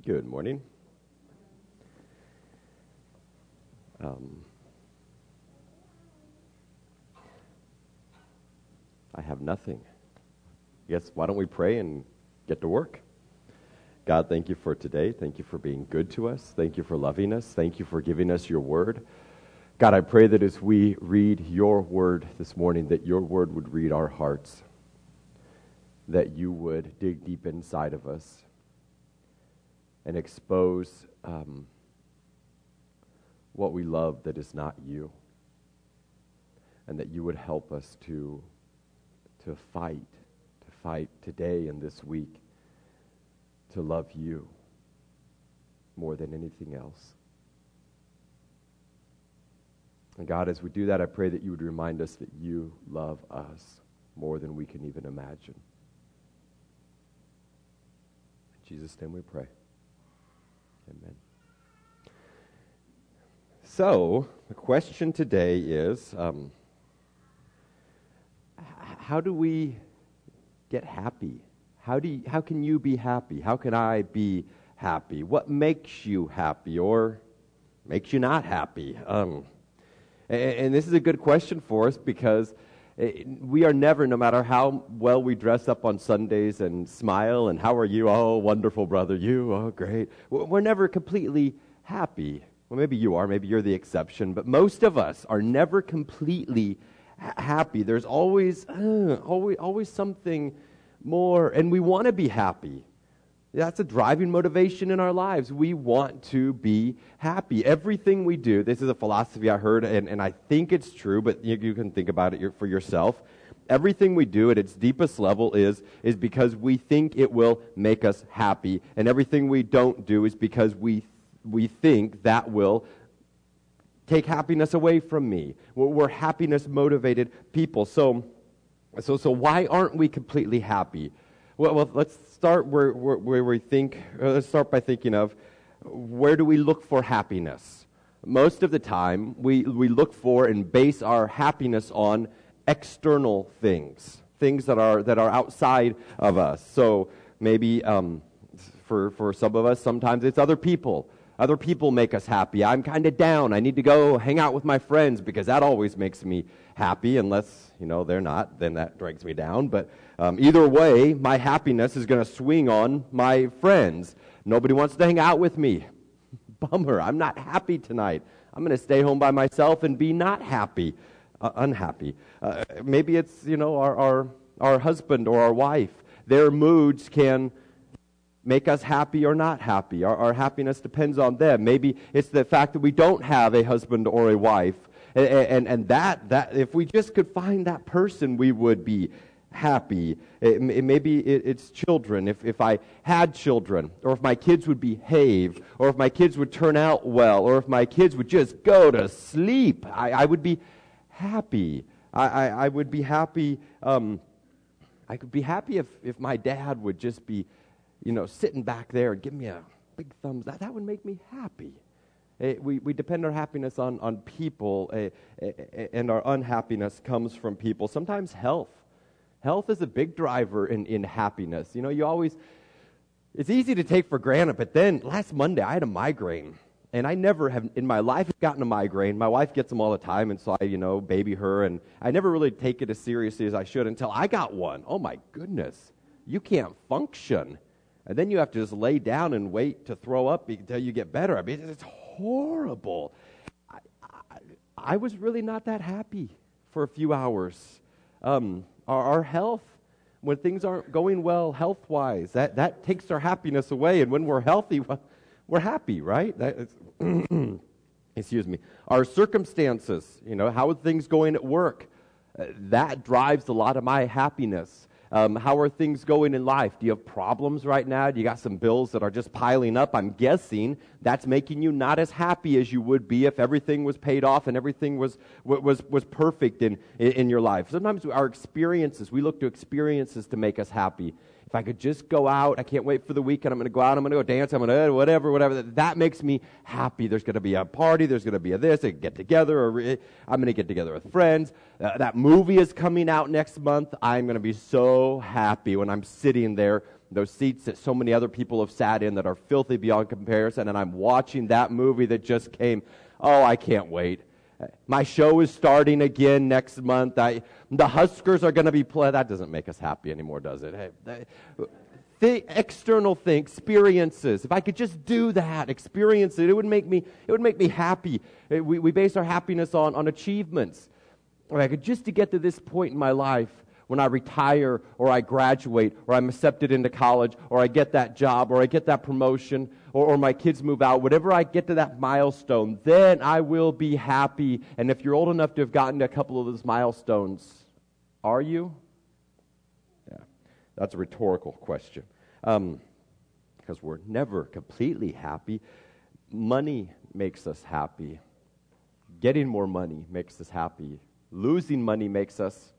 Good morning. I have nothing. Yes, why don't we pray and get to work? God, thank you for today. Thank you for being good to us. Thank you for loving us. Thank you for giving us your word. God, I pray that as we read your word this morning, that your word would read our hearts, that you would dig deep inside of us and expose what we love that is not you, and that you would help us to fight today and this week to love you more than anything else. And God, as we do that, I pray that you would remind us that you love us more than we can even imagine. In Jesus' name we pray. Amen. So, the question today is, how do we get happy? How can you be happy? How can I be happy? What makes you happy or makes you not happy? And this is a good question for us because we are never, no matter how well we dress up on Sundays and smile and how are you? Oh, wonderful, brother. You? Oh, great. We're never completely happy. Well, maybe you are. Maybe you're the exception. But most of us are never completely happy. There's always something more, and we want to be happy. That's a driving motivation in our lives. We want to be happy. Everything we do, this is a philosophy I heard, and I think it's true, but you can think about it for yourself. Everything we do at its deepest level is because we think it will make us happy, and everything we don't do is because we think that will take happiness away from me. We're happiness-motivated people. So why aren't we completely happy? Well, let's start where we think. Let's start by thinking of where do we look for happiness? Most of the time, we look for and base our happiness on external things that are outside of us. So maybe for some of us, sometimes it's other people. Other people make us happy. I'm kind of down. I need to go hang out with my friends because that always makes me happy. Unless, they're not, then that drags me down. But either way, my happiness is going to swing on my friends. Nobody wants to hang out with me. Bummer. I'm not happy tonight. I'm going to stay home by myself and be not happy, unhappy. Maybe it's, our husband or our wife. Their moods can make us happy or not happy. Our happiness depends on them. Maybe it's the fact that we don't have a husband or a wife, and that if we just could find that person, we would be happy. Maybe it's children. If I had children, or if my kids would behave, or if my kids would turn out well, or if my kids would just go to sleep, I would be happy. I would be happy. I could be happy if my dad would just be sitting back there and give me a big thumbs up. That would make me happy. We depend our happiness on people, and our unhappiness comes from people. Sometimes health. Health is a big driver in happiness. It's easy to take for granted, but then last Monday I had a migraine, and I never have in my life gotten a migraine. My wife gets them all the time, and so I, baby her, and I never really take it as seriously as I should until I got one. Oh my goodness. You can't function. And then you have to just lay down and wait to throw up until you get better. I mean, it's horrible. I was really not that happy for a few hours. Our health, when things aren't going well health-wise, that takes our happiness away. And when we're healthy, well, we're happy, right? Excuse me. Our circumstances, how are things going at work? That drives a lot of my happiness. How are things going in life? Do you have problems right now? Do you got some bills that are just piling up? I'm guessing that's making you not as happy as you would be if everything was paid off and everything was perfect in your life. Sometimes our experiences, we look to experiences to make us happy. If I could just go out, I can't wait for the weekend, I'm going to go out, I'm going to go dance, I'm going to whatever. That makes me happy. There's going to be a party, there's going to be a this, a get together, or I'm going to get together with friends. That movie is coming out next month. I'm going to be so happy when I'm sitting there those seats that so many other people have sat in that are filthy beyond comparison, and I'm watching that movie that just came. Oh, I can't wait. My show is starting again next month. The Huskers are going to be playing. That doesn't make us happy anymore, does it? Hey, the external thing, experiences. If I could just do that, experience it, it would make me happy. We base our happiness on achievements. If I could just to get to this point in my life, when I retire or I graduate or I'm accepted into college or I get that job or I get that promotion or my kids move out, whatever I get to that milestone, then I will be happy. And if you're old enough to have gotten to a couple of those milestones, are you? Yeah, that's a rhetorical question. Because we're never completely happy. Money makes us happy. Getting more money makes us happy. Losing money makes us,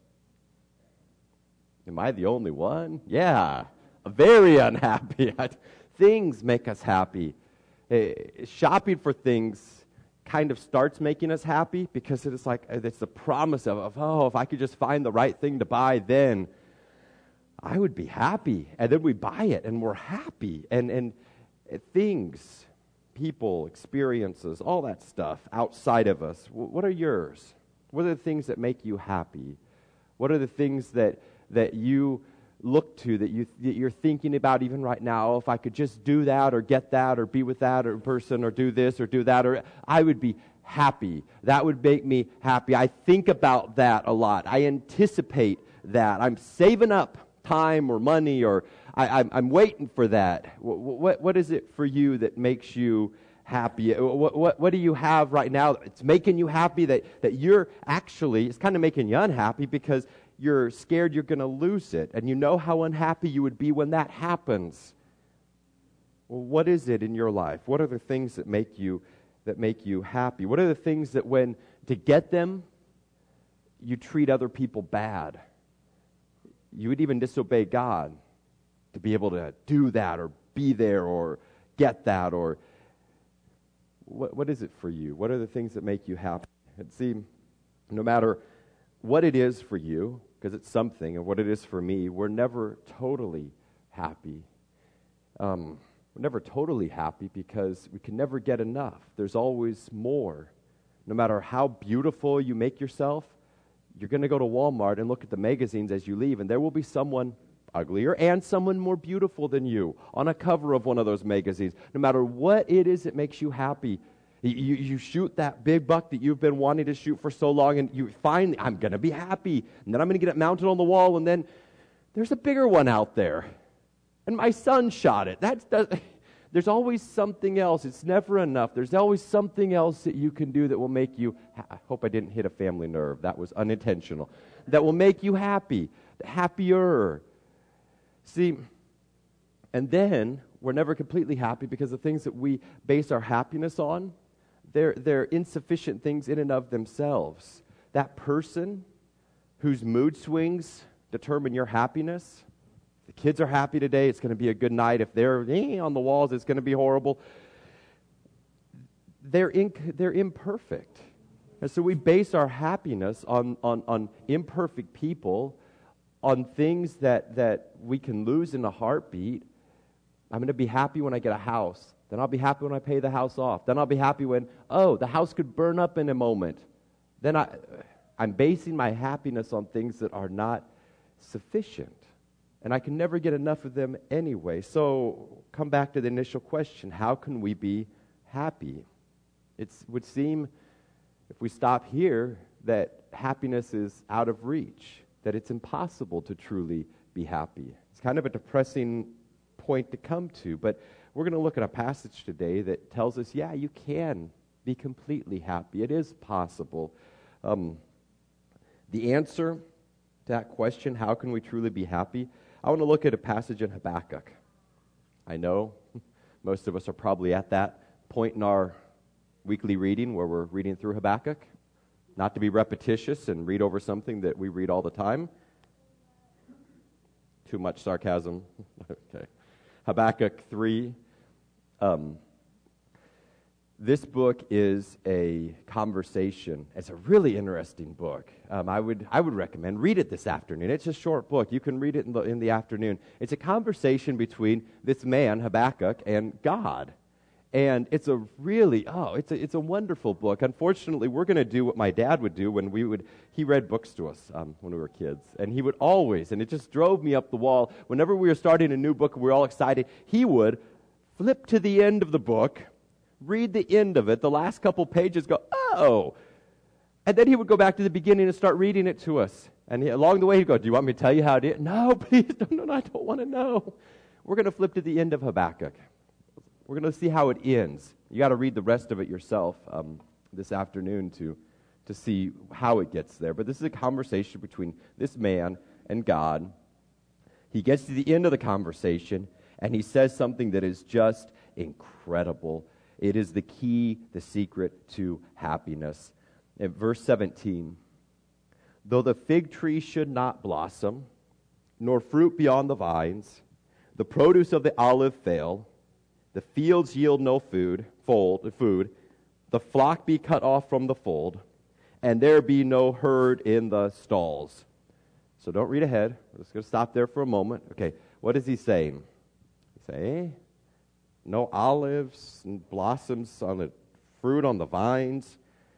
am I the only one? Yeah, very unhappy. Things make us happy. Shopping for things kind of starts making us happy because it's like, it's the promise of, oh, if I could just find the right thing to buy, then I would be happy. And then we buy it and we're happy. And things, people, experiences, all that stuff outside of us, what are yours? What are the things that make you happy? What are the things that you look to, that you're thinking about even right now? If I could just do that or get that or be with that or person or do this or do that, or I would be happy. That would make me happy. I think about that a lot. I anticipate that. I'm saving up time or money, or I'm waiting for that. What is it for you that makes you happy? What do you have right now that's making you happy that you're actually, it's kind of making you unhappy because you're scared you're going to lose it, and you know how unhappy you would be when that happens. Well, what is it in your life? What are the things that make you happy? What are the things that when to get them, you treat other people bad? You would even disobey God to be able to do that or be there or get that, or what is it for you? What are the things that make you happy? And see, no matter what it is for you, because it's something, and what it is for me, we're never totally happy. We're never totally happy because we can never get enough. There's always more. No matter how beautiful you make yourself, you're going to go to Walmart and look at the magazines as you leave, and there will be someone uglier and someone more beautiful than you on a cover of one of those magazines. No matter what it is that makes you happy, you shoot that big buck that you've been wanting to shoot for so long, and you finally, I'm going to be happy, and then I'm going to get it mounted on the wall, and then there's a bigger one out there, and my son shot it. There's always something else. It's never enough. There's always something else that you can do that will make you, I hope I didn't hit a family nerve. That was unintentional. That will make you happy, happier. See, and then we're never completely happy because the things that we base our happiness on, they're insufficient things in and of themselves. That person whose mood swings determine your happiness. If the kids are happy today, it's going to be a good night. If they're on the walls, it's going to be horrible. They're imperfect. And so we base our happiness on imperfect people, on things that we can lose in a heartbeat. I'm going to be happy when I get a house. Then I'll be happy when I pay the house off. Then I'll be happy when, the house could burn up in a moment. Then I'm basing my happiness on things that are not sufficient. And I can never get enough of them anyway. So come back to the initial question, how can we be happy? It would seem, if we stop here, that happiness is out of reach, that it's impossible to truly be happy. It's kind of a depressing point to come to, but we're going to look at a passage today that tells us, yeah, you can be completely happy. It is possible. The answer to that question, how can we truly be happy? I want to look at a passage in Habakkuk. I know most of us are probably at that point in our weekly reading where we're reading through Habakkuk. Not to be repetitious and read over something that we read all the time. Too much sarcasm. Okay. Habakkuk 3. This book is a conversation. It's a really interesting book. I would recommend read it this afternoon. It's a short book. You can read it in the afternoon. It's a conversation between this man Habakkuk and God, and it's a really it's a wonderful book. Unfortunately, we're going to do what my dad would do when he read books to us when we were kids, and he would always, and it just drove me up the wall. Whenever we were starting a new book, and we were all excited, he would flip to the end of the book, read the end of it, the last couple pages, go, oh. And then he would go back to the beginning and start reading it to us. And along the way, he'd go, do you want me to tell you how it is? No, please, no, I don't want to know. We're going to flip to the end of Habakkuk. We're going to see how it ends. You got to read the rest of it yourself this afternoon to see how it gets there. But this is a conversation between this man and God. He gets to the end of the conversation, and he says something that is just incredible. It is the key, the secret to happiness. In verse 17, though the fig tree should not blossom, nor fruit be on the vines, the produce of the olive fail, the fields yield no food, the flock be cut off from the fold, and there be no herd in the stalls. So don't read ahead. We're just going to stop there for a moment. Okay, what is he saying? He's saying, no olives and blossoms on the fruit on the vines.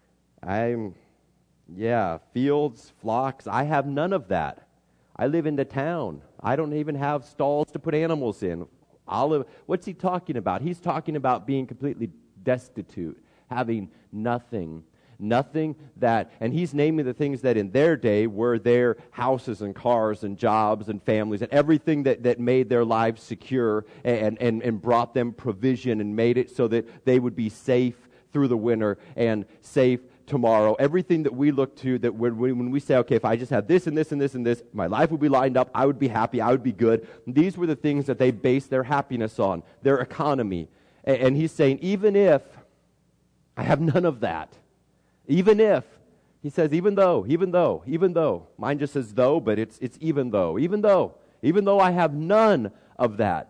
Fields, flocks. I have none of that. I live in the town. I don't even have stalls to put animals in. What's he talking about? He's talking about being completely destitute, having nothing. Nothing that, and he's naming the things that in their day were their houses and cars and jobs and families and everything that made their lives secure and brought them provision and made it so that they would be safe through the winter and safe tomorrow. Everything that we look to, that when we say, okay, if I just have this and this and this and this, my life would be lined up, I would be happy, I would be good. These were the things that they based their happiness on, their economy. And he's saying, even if I have none of that, even if, he says, even though, mine just says though, but it's even though I have none of that.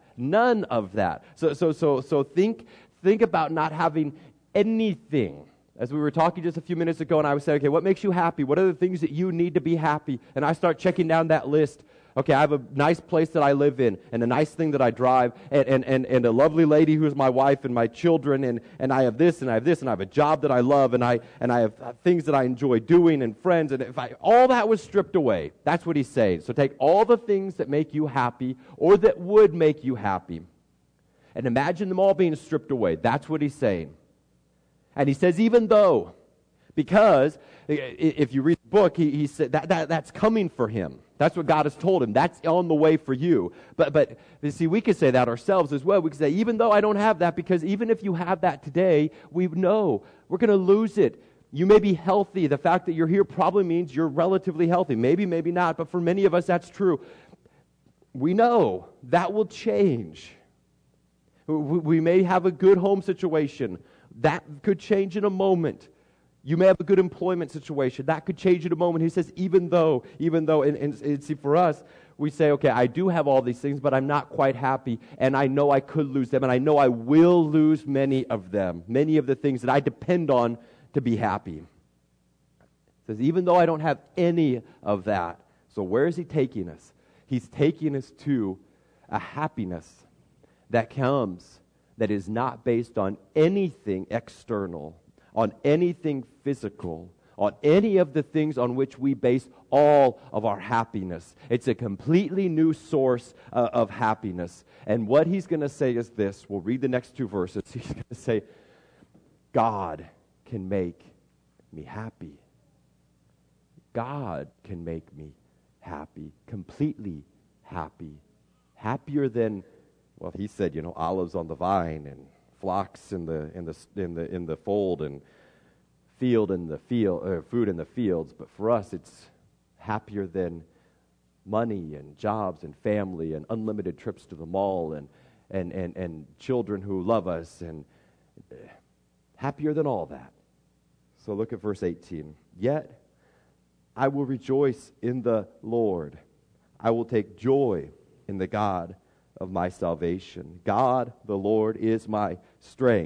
So think about not having anything. As we were talking just a few minutes ago, and I was saying, okay, what makes you happy? What are the things that you need to be happy? And I start checking down that list. Okay, I have a nice place that I live in, and a nice thing that I drive, and a lovely lady who's my wife, and my children, and I have this, and I have this, and I have a job that I love, and I have things that I enjoy doing, and friends, and if all that was stripped away, that's what he's saying. So take all the things that make you happy, or that would make you happy, and imagine them all being stripped away. That's what he's saying. And he says, even though, because if you read the book, he said that's coming for him. That's what God has told him. That's on the way for you. But you see, we could say that ourselves as well. We could say, even though I don't have that, because even if you have that today, we know we're going to lose it. You may be healthy. The fact that you're here probably means you're relatively healthy. Maybe not. But for many of us, that's true. We know that will change. We may have a good home situation. That could change in a moment. You may have a good employment situation. That could change in a moment. He says, even though, and see, for us, we say, okay, I do have all these things, but I'm not quite happy, and I know I could lose them, and I know I will lose many of them, many of the things that I depend on to be happy. He says, even though I don't have any of that. So where is he taking us? He's taking us to a happiness that comes, that is not based on anything external, on anything physical, on any of the things on which we base all of our happiness. It's a completely new source of happiness. And what he's going to say is this. We'll read the next two verses. He's going to say, God can make me happy. God can make me happy, completely happy. Happier than, well, he said, olives on the vine and flocks in the fold and food in the fields. But for us, it's happier than money and jobs and family and unlimited trips to the mall and children who love us, and happier than all that. So look at verse 18. Yet I will rejoice in the Lord. I will take joy in the God of my salvation. God, the Lord, is my strength.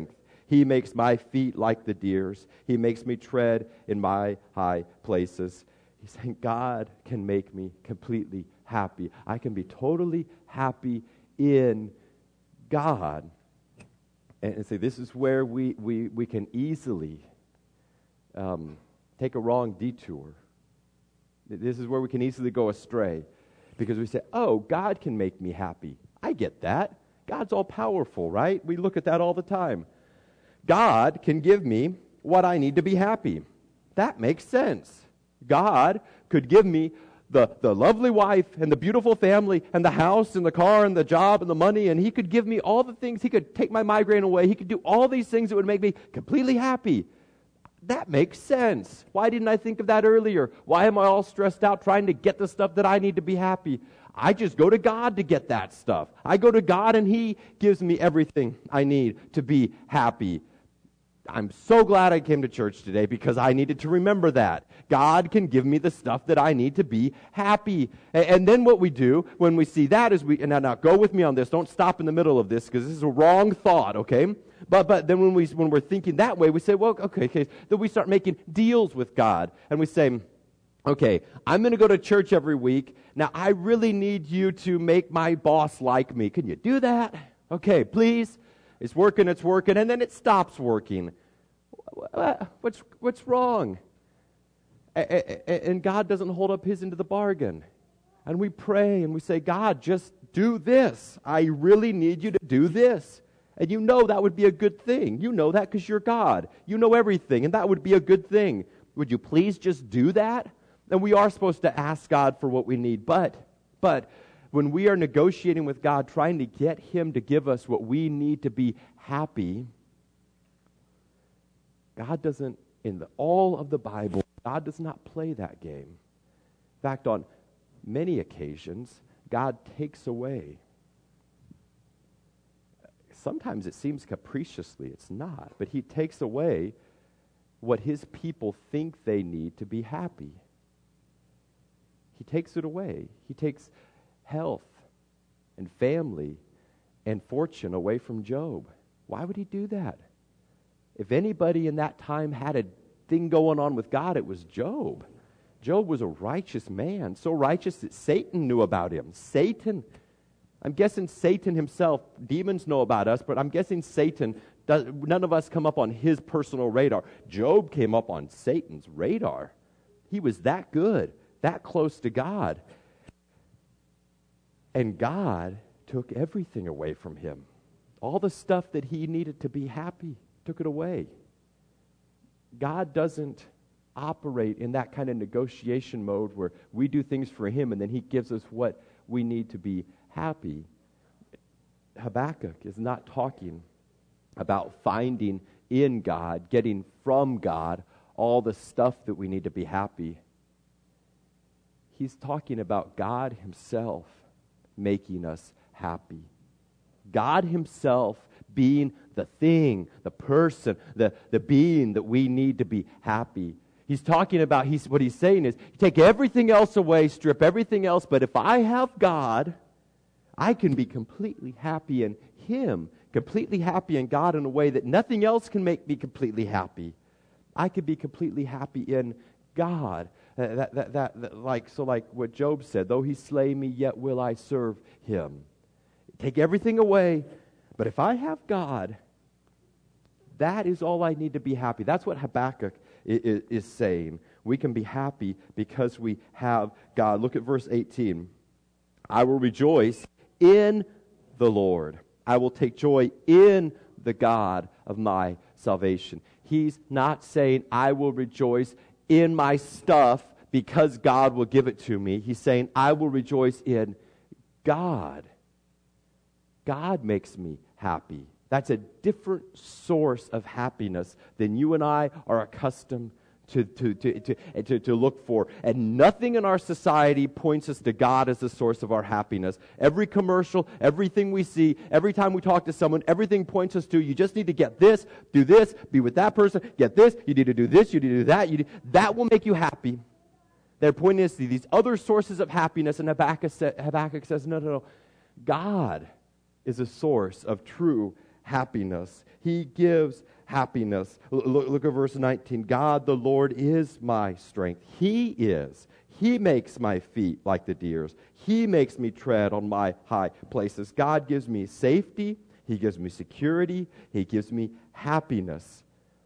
He makes my feet like the deer's. He makes me tread in my high places. He's saying God can make me completely happy. I can be totally happy in God. And say, this is where we can easily take a wrong detour. This is where we can easily go astray. Because we say, oh, God can make me happy. I get that. God's all powerful, right? We look at that all the time. God can give me what I need to be happy. That makes sense. God could give me the lovely wife and the beautiful family and the house and the car and the job and the money, and He could give me all the things. He could take my migraine away. He could do all these things that would make me completely happy. That makes sense. Why didn't I think of that earlier? Why am I all stressed out trying to get the stuff that I need to be happy? I just go to God to get that stuff. I go to God and He gives me everything I need to be happy. I'm so glad I came to church today because I needed to remember that. God can give me the stuff that I need to be happy. And then what we do when we see that is and now go with me on this. Don't stop in the middle of this because this is a wrong thought, okay? But then when we're thinking that way, we say, well, okay. Then we start making deals with God. And we say, okay, I'm going to go to church every week. Now, I really need you to make my boss like me. Can you do that? Okay, please. It's working, and then it stops working. What's wrong? And God doesn't hold up His end of the bargain. And we pray and we say, God, just do this. I really need you to do this. And you know that would be a good thing. You know that because you're God. You know everything, and that would be a good thing. Would you please just do that? And we are supposed to ask God for what we need. But when we are negotiating with God, trying to get Him to give us what we need to be happy, God doesn't, all of the Bible, God does not play that game. In fact, on many occasions, God takes away. Sometimes it seems capriciously, it's not, but He takes away what His people think they need to be happy. He takes it away. He takes health and family and fortune away from Job. Why would He do that? If anybody in that time had a thing going on with God, it was Job. Job was a righteous man, so righteous that Satan knew about him. I'm guessing Satan himself, demons know about us, but I'm guessing none of us come up on his personal radar. Job came up on Satan's radar. He was that good, that close to God. And God took everything away from him. All the stuff that he needed to be happy, took it away. God doesn't operate in that kind of negotiation mode where we do things for Him and then He gives us what we need to be happy. Habakkuk is not talking about finding in God, getting from God all the stuff that we need to be happy. He's talking about God Himself making us happy. God Himself being the thing, the person, the being that we need to be happy. He's talking about, what he's saying is, take everything else away, strip everything else, but if I have God, I can be completely happy in Him, completely happy in God in a way that nothing else can make me completely happy. I could be completely happy in God. Like what Job said, though He slay me, yet will I serve Him. Take everything away, but if I have God, that is all I need to be happy. That's what Habakkuk is saying. We can be happy because we have God. Look at verse 18. I will rejoice in the Lord. I will take joy in the God of my salvation. He's not saying I will rejoice in my stuff because God will give it to me. He's saying I will rejoice in God. God makes me happy. That's a different source of happiness than you and I are accustomed to look for. And nothing in our society points us to God as the source of our happiness. Every commercial, everything we see, every time we talk to someone, everything points us to, you just need to get this, do this, be with that person, get this, you need to do this, you need to do that. That will make you happy. They're pointing us to these other sources of happiness, and Habakkuk says, no. God is a source of true happiness. He gives happiness. Look at verse 19. God the Lord is my strength. He is. He makes my feet like the deer's. He makes me tread on my high places. God gives me safety. He gives me security. He gives me happiness.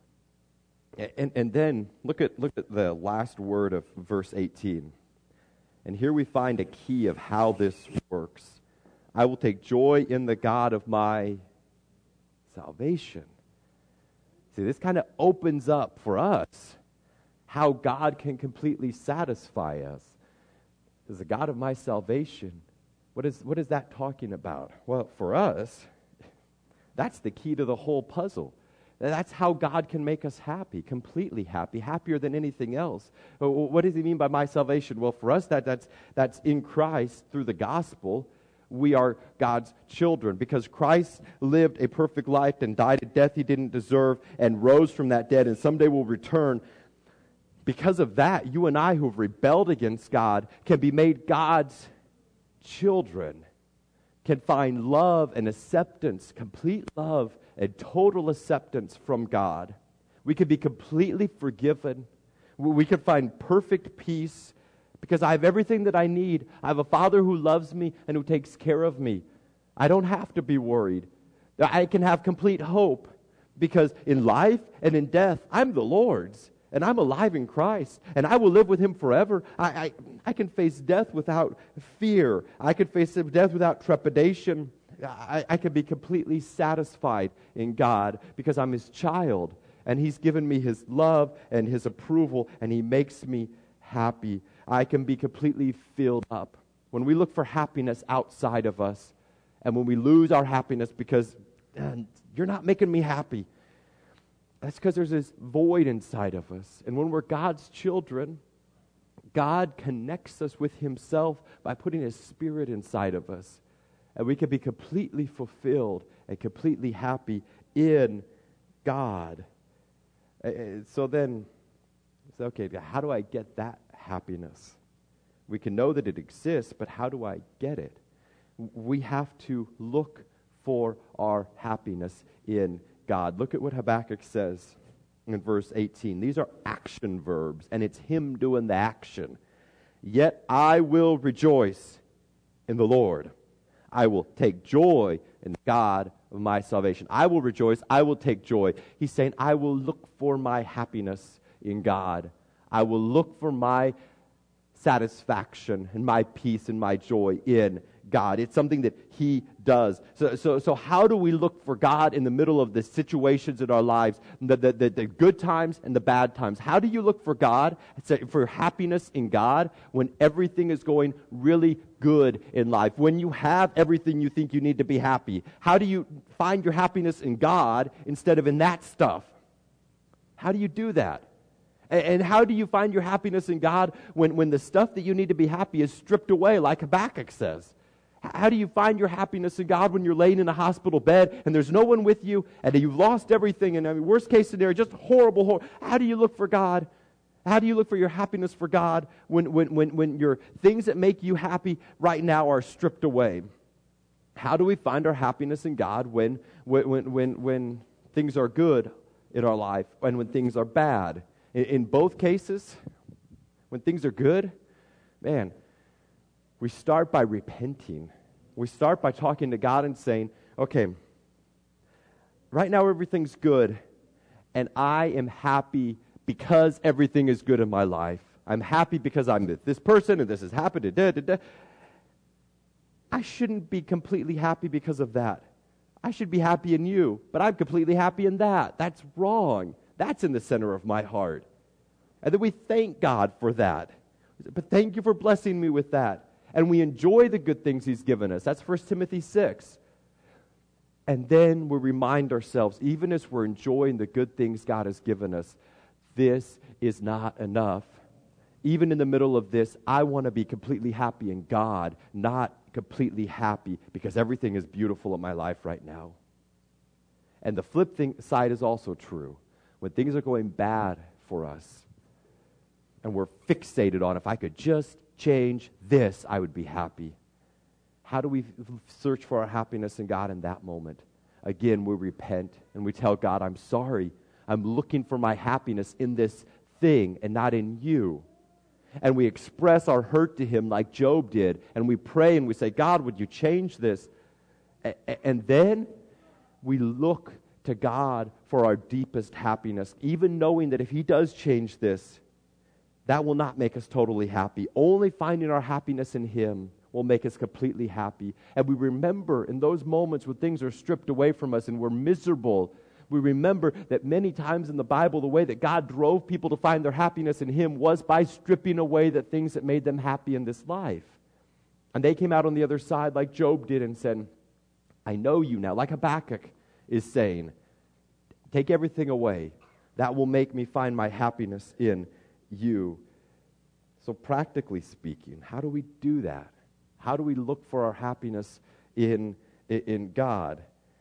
And then look at the last word of verse 18. And here we find a key of how this works. I will take joy in the God of my salvation. See, this kind of opens up for us how God can completely satisfy us. As the God of my salvation, what is that talking about? Well, for us, that's the key to the whole puzzle. That's how God can make us happy, completely happy, happier than anything else. What does he mean by my salvation? Well, for us, that's in Christ through the gospel. We are God's children because Christ lived a perfect life and died a death he didn't deserve and rose from that dead and someday will return. Because of that, you and I who have rebelled against God can be made God's children, can find love and acceptance, complete love and total acceptance from God. We can be completely forgiven. We can find perfect peace because I have everything that I need. I have a Father who loves me and who takes care of me. I don't have to be worried. I can have complete hope because in life and in death, I'm the Lord's. And I'm alive in Christ, and I will live with him forever. I can face death without fear. I can face death without trepidation. I can be completely satisfied in God because I'm his child, and he's given me his love and his approval, and he makes me happy. I can be completely filled up. When we look for happiness outside of us, and when we lose our happiness because you're not making me happy, that's because there's this void inside of us. And when we're God's children, God connects us with himself by putting his Spirit inside of us. And we can be completely fulfilled and completely happy in God. So then, okay, how do I get that happiness? We can know that it exists, but how do I get it? We have to look for our happiness in God. Look at what Habakkuk says in verse 18. These are action verbs, and it's him doing the action. Yet I will rejoice in the Lord. I will take joy in the God of my salvation. I will rejoice. I will take joy. He's saying, I will look for my happiness in God. I will look for my satisfaction and my peace and my joy in God. It's something that he does. So how do we look for God in the middle of the situations in our lives, the good times and the bad times? How do you look for God, for happiness in God, when everything is going really good in life? When you have everything you think you need to be happy, how do you find your happiness in God instead of in that stuff? How do you do that? And how do you find your happiness in God when the stuff that you need to be happy is stripped away, like Habakkuk says? How do you find your happiness in God when you're laying in a hospital bed and there's no one with you and you've lost everything and worst case scenario, just horrible. How do you look for God? How do you look for your happiness for God when your things that make you happy right now are stripped away? How do we find our happiness in God when things are good in our life and when things are bad? In both cases, when things are good, man, we start by repenting. We start by talking to God and saying, okay, right now everything's good, and I am happy because everything is good in my life. I'm happy because I'm this person, and this has happened. I shouldn't be completely happy because of that. I should be happy in you, but I'm completely happy in that. That's wrong. That's in the center of my heart. And then we thank God for that. But thank you for blessing me with that. And we enjoy the good things he's given us. That's 1 Timothy 6. And then we remind ourselves, even as we're enjoying the good things God has given us, this is not enough. Even in the middle of this, I want to be completely happy in God, not completely happy because everything is beautiful in my life right now. And the flip side is also true. When things are going bad for us, and we're fixated on, if I could just change this, I would be happy. How do we search for our happiness in God in that moment? again, we repent and we tell God, I'm sorry. I'm looking for my happiness in this thing and not in you. And we express our hurt to him like Job did. And we pray and we say, God, would you change this? And then we look to God for our deepest happiness, even knowing that if he does change this, that will not make us totally happy. Only finding our happiness in him will make us completely happy. And we remember in those moments when things are stripped away from us and we're miserable, we remember that many times in the Bible, the way that God drove people to find their happiness in him was by stripping away the things that made them happy in this life. And they came out on the other side like Job did and said, I know you now, like Habakkuk is saying, take everything away. That will make me find my happiness in you. So practically speaking, how do we do that? How do we look for our happiness in God?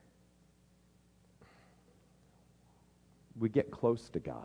We get close to God.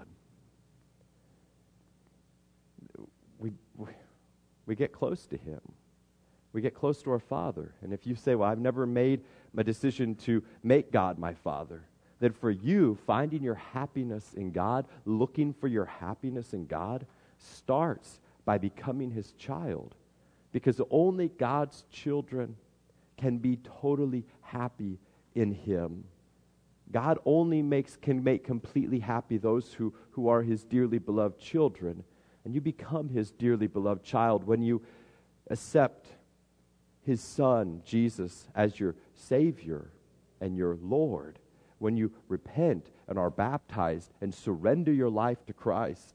We get close to him. We get close to our Father. And if you say, well, I've never made a decision to make God my Father, then for you, finding your happiness in God, looking for your happiness in God, starts by becoming his child. Because only God's children can be totally happy in him. God only can make completely happy those who are his dearly beloved children. And you become his dearly beloved child when you accept his Son, Jesus, as your Savior and your Lord. When you repent and are baptized and surrender your life to Christ.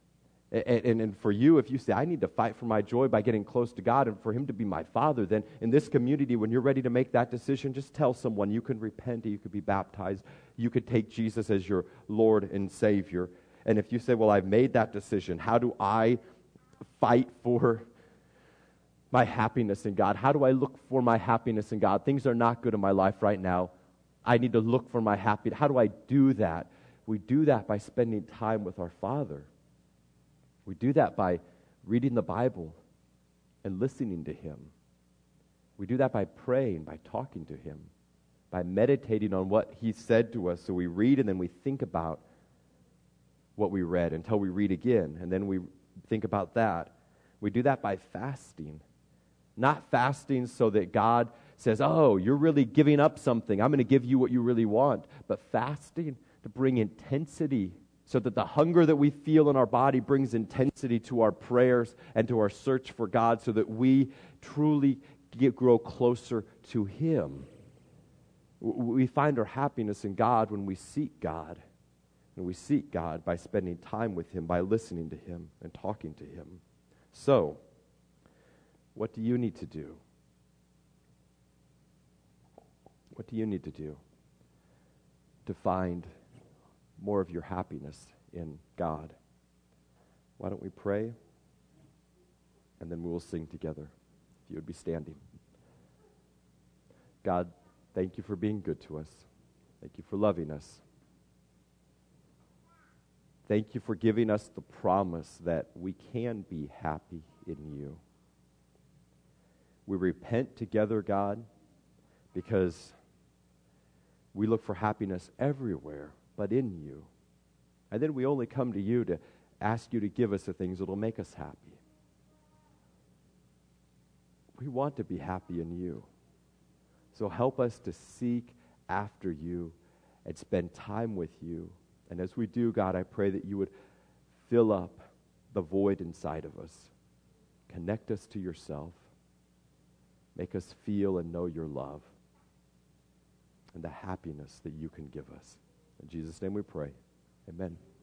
And for you, if you say, I need to fight for my joy by getting close to God and for him to be my Father, then in this community, when you're ready to make that decision, just tell someone you can repent, you could be baptized, you could take Jesus as your Lord and Savior. And if you say, well, I've made that decision, how do I fight for my happiness in God? How do I look for my happiness in God? Things are not good in my life right now. I need to look for my happiness. How do I do that? We do that by spending time with our Father. We do that by reading the Bible and listening to him. We do that by praying, by talking to him, by meditating on what he said to us. So we read and then we think about what we read until we read again, and then we think about that. We do that by fasting. Not fasting so that God says, oh, you're really giving up something. I'm going to give you what you really want. But fasting to bring intensity so that the hunger that we feel in our body brings intensity to our prayers and to our search for God so that we truly grow closer to him. We find our happiness in God when we seek God. And we seek God by spending time with him, by listening to him and talking to him. So, what do you need to do? What do you need to do to find more of your happiness in God? Why don't we pray, and then we will sing together. If you would be standing. God, thank you for being good to us. Thank you for loving us. Thank you for giving us the promise that we can be happy in you. We repent together, God, because we look for happiness everywhere but in you. And then we only come to you to ask you to give us the things that will make us happy. We want to be happy in you. So help us to seek after you and spend time with you. And as we do, God, I pray that you would fill up the void inside of us. Connect us to yourself. Make us feel and know your love and the happiness that you can give us. In Jesus' name we pray. Amen.